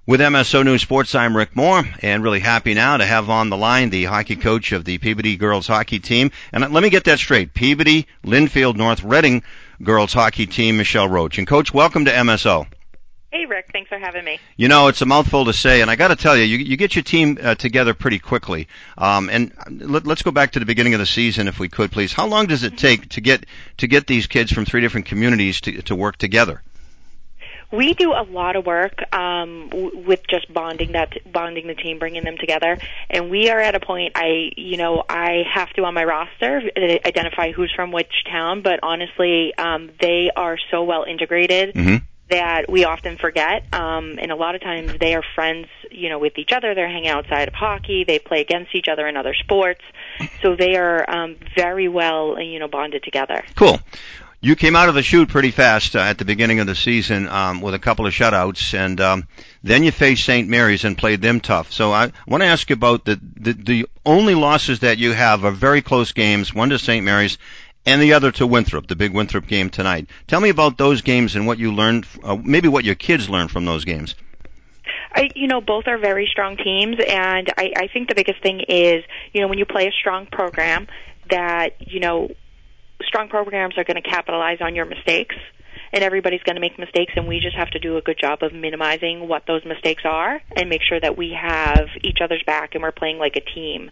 With MSO News Sports, I'm Rick Moore, and really happy now to have on the line the hockey coach of the Peabody girls hockey team. And let me get that straight. Peabody, Linfield, North Reading girls hockey team, Michelle Roach. And Coach, welcome to MSO. Hey, Rick. Thanks for having me. You know, it's a mouthful to say, and I got to tell you, you get your team together pretty quickly. Let's go back to the beginning of the season, if we could, please. How long does it take to get these kids from three different communities to work together? We do a lot of work with just bonding the team, bringing them together, and we are at a point. I have to on my roster identify who's from which town, but honestly, they are so well integrated that we often forget. And a lot of times they are friends, with each other. They're hanging outside of hockey. They play against each other in other sports, so they are very well, bonded together. Cool. You came out of the chute pretty fast at the beginning of the season with a couple of shutouts, and then you faced St. Mary's and played them tough. So I want to ask you about the only losses that you have are very close games, one to St. Mary's and the other to Winthrop, the big Winthrop game tonight. Tell me about those games and what you learned, maybe what your kids learned from those games. Both are very strong teams, and I think the biggest thing is, when you play a strong program that, strong programs are going to capitalize on your mistakes, and everybody's going to make mistakes, and we just have to do a good job of minimizing what those mistakes are and make sure that we have each other's back and we're playing like a team.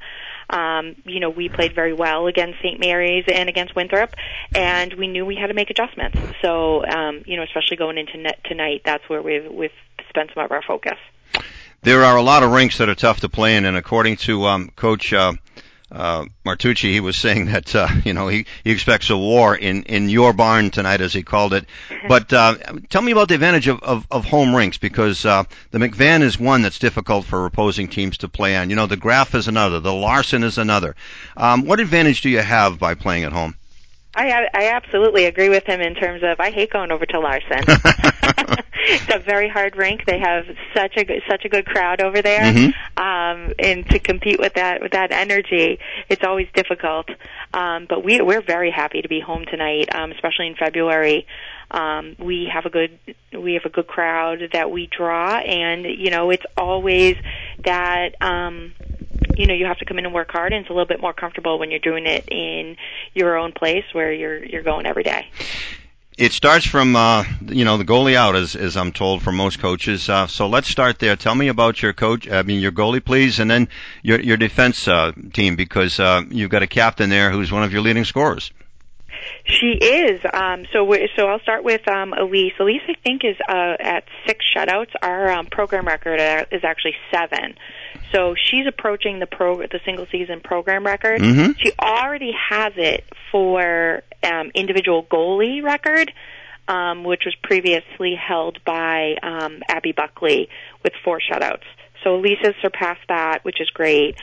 We played very well against St. Mary's and against Winthrop, and we knew we had to make adjustments. So, especially going into tonight, that's where we've spent some of our focus. There are a lot of rinks that are tough to play in, and according to Coach Martucci, he was saying that he expects a war in your barn tonight, as he called it. But tell me about the advantage of home rinks, because the McVan is one that's difficult for opposing teams to play on. The Graf is another. The Larson is another. What advantage do you have by playing at home? I absolutely agree with him in terms of I hate going over to Larson. It's a very hard rink. They have such a good crowd over there, and to compete with that energy, it's always difficult. But we're very happy to be home tonight, especially in February. We have a good crowd that we draw, and it's always that. You have to come in and work hard, and it's a little bit more comfortable when you're doing it in your own place where you're going every day. It starts from, the goalie out, as I'm told from most coaches. So let's start there. Tell me about your goalie, please, and then your defense team, because you've got a captain there who's one of your leading scorers. She is. So I'll start with Elise. Elise, I think, is at 6 shutouts. Our program record is actually 7. So she's approaching the single season program record. She already has it for individual goalie record, which was previously held by Abby Buckley with 4 shutouts. So Elise has surpassed that, which is great.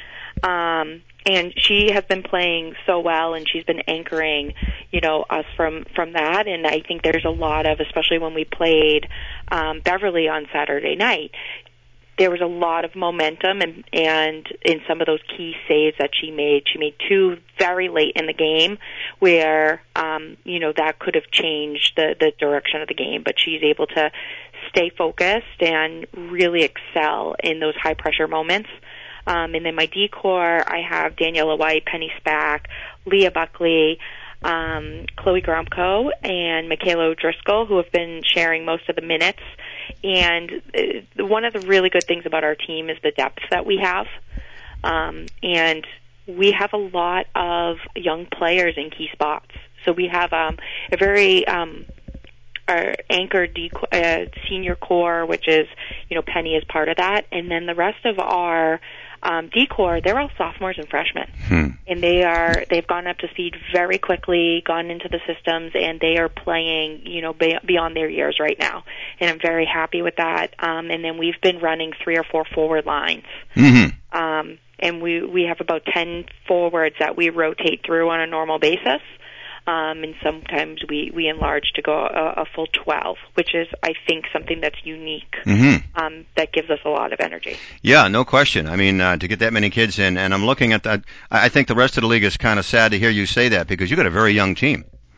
And she has been playing so well, and she's been anchoring, us from that. And I think there's a lot of, especially when we played Beverly on Saturday night, there was a lot of momentum and in some of those key saves that she made. She made 2 very late in the game where, that could have changed the direction of the game. But she's able to stay focused and really excel in those high-pressure moments. And then my decor, I have Daniela White, Penny Spack, Leah Buckley, Chloe Gromko, and Michaela O'Driscoll, who have been sharing most of the minutes. And one of the really good things about our team is the depth that we have. And we have a lot of young players in key spots. So we have a very our anchor senior core, which is, Penny is part of that. And then the rest of our decor, they're all sophomores and freshmen. And they've gone up to speed very quickly, gone into the systems, and they are playing, beyond their years right now. And I'm very happy with that. And then we've been running 3 or 4 forward lines. And we have about 10 forwards that we rotate through on a normal basis. And sometimes we enlarge to go a full 12, which is, I think, something that's unique, that gives us a lot of energy. Yeah, no question. I mean, to get that many kids in, and I'm looking at that, I think the rest of the league is kind of sad to hear you say that, because you've got a very young team.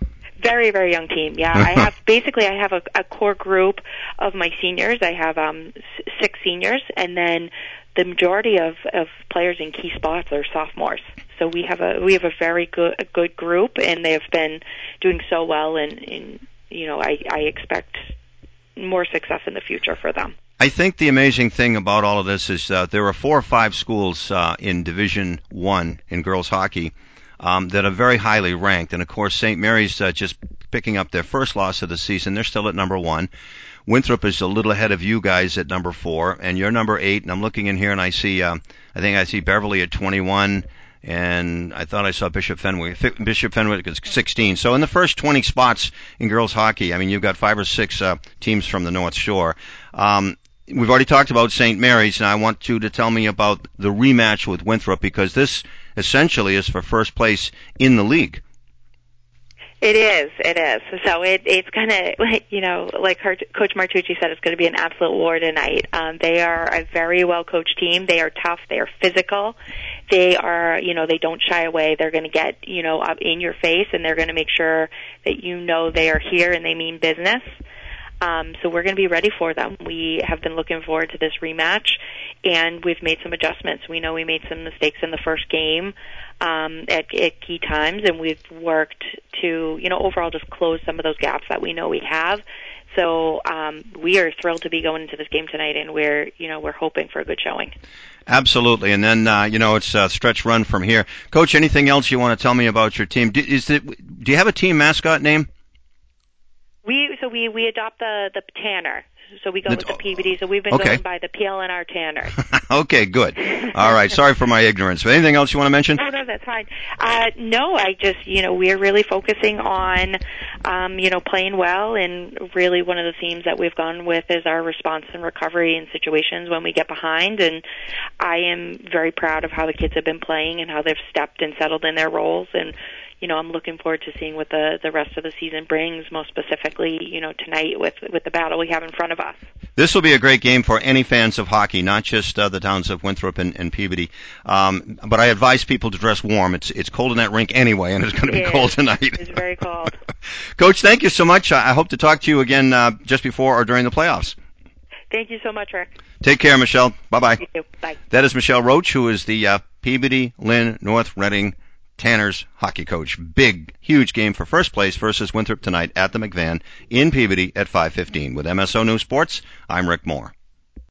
Very, very young team. Yeah, I have a core group of my seniors. I have 6 seniors, and then the majority of players in key spots are sophomores. So we have a very good group, and they have been doing so well. And I expect more success in the future for them. I think the amazing thing about all of this is there are 4 or 5 schools in Division I in girls hockey that are very highly ranked. And, of course, St. Mary's just picking up their first loss of the season. They're still at number 1. Winthrop is a little ahead of you guys at number 4, and you're number 8. And I'm looking in here, and I see Beverly at 21, and I thought I saw Bishop Fenwick is 16. So in the first 20 spots in girls hockey, I mean, you've got 5 or 6 teams from the North Shore. We've already talked about St. Mary's, and I want you to tell me about the rematch with Winthrop, because this essentially is for first place in the league. It is. So it's kind of, like Coach Martucci said, it's going to be an absolute war tonight. They are a very well-coached team. They are tough. They are physical. They are, they don't shy away. They're going to get, up in your face, and they're going to make sure that they are here and they mean business. So we're going to be ready for them. We have been looking forward to this rematch, and we've made some adjustments. We know we made some mistakes in the first game at key times, and we've worked to, overall just close some of those gaps that we know we have. So we are thrilled to be going into this game tonight, and we're hoping for a good showing. Absolutely, and then it's a stretch run from here. Coach, anything else you want to tell me about your team? Do you have a team mascot name? We adopt the Tanner. So we go with the Peabody. So we've been going by the PLNR Tanner. Okay, good. All right. Sorry for my ignorance. But anything else you want to mention? No, that's fine. No, I just, we're really focusing on, playing well. And really one of the themes that we've gone with is our response and recovery in situations when we get behind. And I am very proud of how the kids have been playing and how they've stepped and settled in their roles. And, I'm looking forward to seeing what the rest of the season brings, most specifically, tonight with the battle we have in front of us. This will be a great game for any fans of hockey, not just the towns of Winthrop and Peabody. But I advise people to dress warm. It's cold in that rink anyway, and it's going to be cold tonight. It's very cold. Coach, thank you so much. I hope to talk to you again just before or during the playoffs. Thank you so much, Rick. Take care, Michelle. Bye-bye. You too. Bye. That is Michelle Roach, who is the Peabody, Lynn, North Reading Tanners hockey coach. Big, huge game for first place versus Winthrop tonight at the McVan in Peabody at 5:15. With MSO News Sports, I'm Rick Moore.